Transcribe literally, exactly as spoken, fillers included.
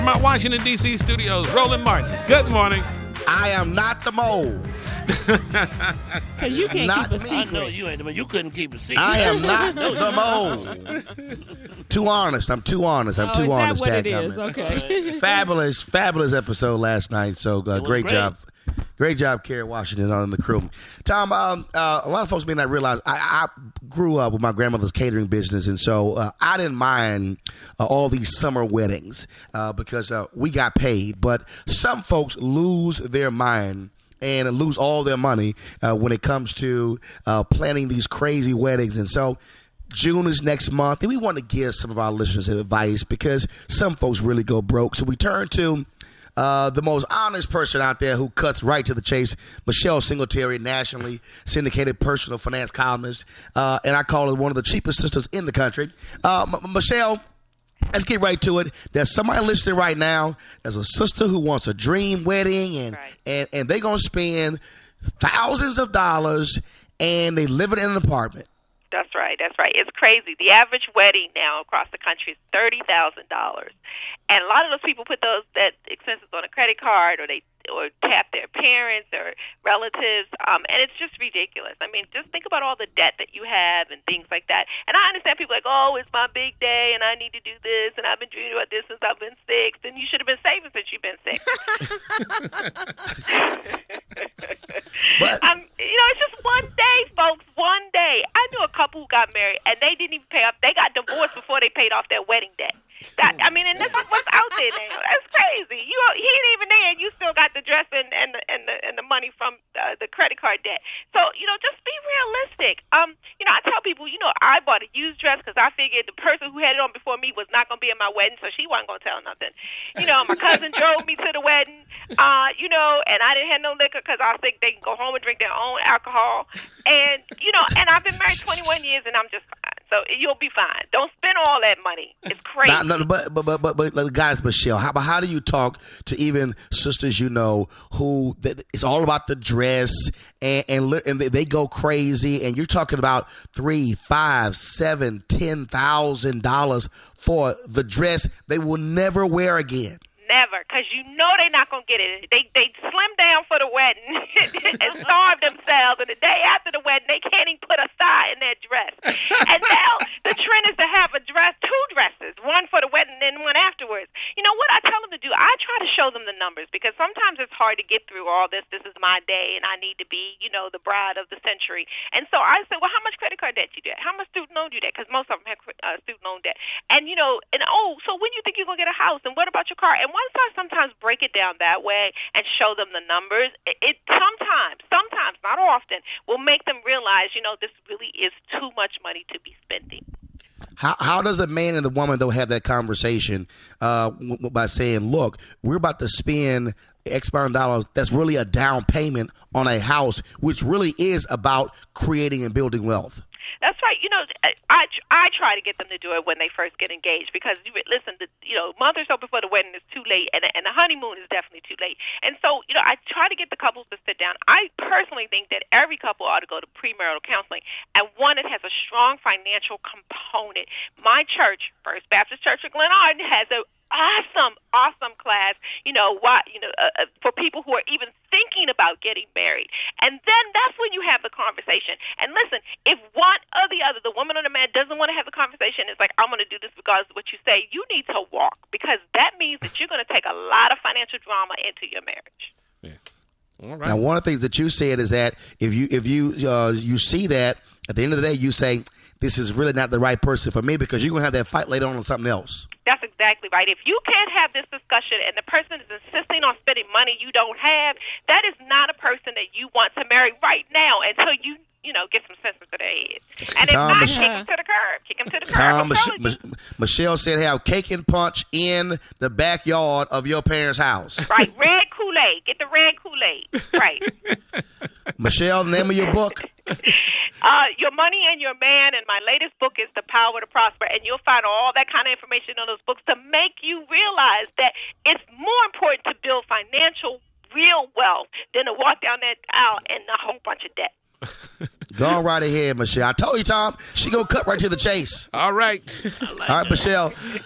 From our Washington, D C studios, Roland Martin. Good morning. I am not the mole. Because you can't Not keep a me. I secret. know you ain't, but you couldn't keep a secret. I am not the mole. Too honest. I'm too honest. I'm Oh, too is that honest. what it dadgummit. is? Okay. Fabulous, fabulous episode last night. So uh, great, great. job. Great job, Kerry Washington on the crew. Tom, um, uh, a lot of folks may not realize I, I grew up with my grandmother's catering business, and so uh, I didn't mind uh, all these summer weddings uh, because uh, we got paid. But some folks lose their mind and lose all their money uh, when it comes to uh, planning these crazy weddings. And so June is next month, and we want to give some of our listeners advice because some folks really go broke. So we turn to Uh, the most honest person out there who cuts right to the chase, Michelle Singletary, nationally syndicated personal finance columnist, uh, and I call her one of the cheapest sisters in the country. Uh, M- Michelle, let's get right to it. There's somebody listening right now. There's a sister who wants a dream wedding, and Right. and, and they're going to spend thousands of dollars, and they live in an apartment. That's right. That's right. It's crazy. The average wedding now across the country is thirty thousand dollars, and a lot of those people put those that expenses on a credit card, or they or tap their parents or relatives, um, and it's just ridiculous. I mean, just think about all the debt that you have and things like that. And I understand people are like, oh, it's my big day, and I need to do this, and I've been dreaming about this since I've been six. Then you should have been saving since you've been six. But Um, you know, it's just one day, folks. One day. I knew a couple who got married, and they didn't even pay off. They got divorced before they paid off their wedding debt. That, I mean, and this is what's out there now. That's crazy. You, he ain't even there, and you still got the dress and and the and the, and the money from uh, the credit card debt. So, you know, just be realistic. Um, you know, I tell people, you know, I bought a used dress because I figured the person who had it on before me was not going to be at my wedding, so she wasn't going to tell nothing. You know, my cousin drove me to the wedding. Uh, you know, and I didn't have no liquor because I was thinking they can go home and drink their own alcohol. And, you know, and I've been married twenty-one years, and I'm just fine. So you'll be fine. Don't spend all that money. It's crazy. Not, no, but, but but but but guys, Michelle, how how do you talk to even sisters you know who that it's all about the dress and and, li- and they, they go crazy, and you're talking about three, five, seven, ten thousand dollars for the dress they will never wear again. Never, because you know they're not going to get it. They they slim down for the wedding and starve themselves, and the day after the wedding, they can't even put a thigh in their dress. And now the trend is to have a dress, two dresses, one for the wedding and one afterwards. You know what I tell them to do? I try to show them the numbers because sometimes it's hard to get through all this. This is my day, and I need to be, you know, the bride of the century. And so I say, well, how much credit card debt you get? How much student loan you get? Because most of them have uh, student loan debt. And, you know, and oh, so when you think you're going to get a house, and what about your car? And once I sometimes break it down that way and show them the numbers, it, it sometimes, sometimes, not often, will make them realize, you know, this really is too much money to be spending. How how does the man and the woman though have that conversation uh, w- by saying, look, we're about to spend X amount of dollars. That's really a down payment on a house, which really is about creating and building wealth. That's right. You know, I, I try to get them to do it when they first get engaged because, listen, the, you know, a month or so before the wedding is too late, and, and the honeymoon is definitely too late. And so, you know, I try to get the couples to sit down. I personally think that every couple ought to go to premarital counseling, and one that has a strong financial component. My church, First Baptist Church of Glen Arden, has a awesome, awesome class, you know, why, you know, uh, uh, for people who are even thinking about getting married. And then that's when you have the conversation. And listen, if one or the other, the woman or the man, doesn't want to have the conversation, it's like, I'm going to do this because of what you say, you need to walk, because that means that you're going to take a lot of financial drama into your marriage. Yeah. All right. Now, one of the things that you said is that if you if you uh, you see that at the end of the day, you say this is really not the right person for me because you're gonna have that fight later on on something else. That's exactly right. If you can't have this discussion and the person is insisting on spending money you don't have, that is not a person that you want to marry right now until you, you know, get some sense into their head. And if Tom, not, Mich- kick them to the curb. Kick them to the curb. Tom, I'm Mich- telling you. Mich- Michelle said have cake and punch in the backyard of your parents' house. Right, red Kool-Aid. Get the red Kool-Aid. Right. Michelle, the name of your book? Uh, Your Money and Your Man, and my latest book is The Power to Prosper, and you'll find all that kind of information in those books to make you realize that it's more important to build financial, real wealth than to walk down that aisle and a whole bunch of debt. Go on right ahead, Michelle. I told you, Tom, she gonna cut right to the chase. All right. All right, Michelle.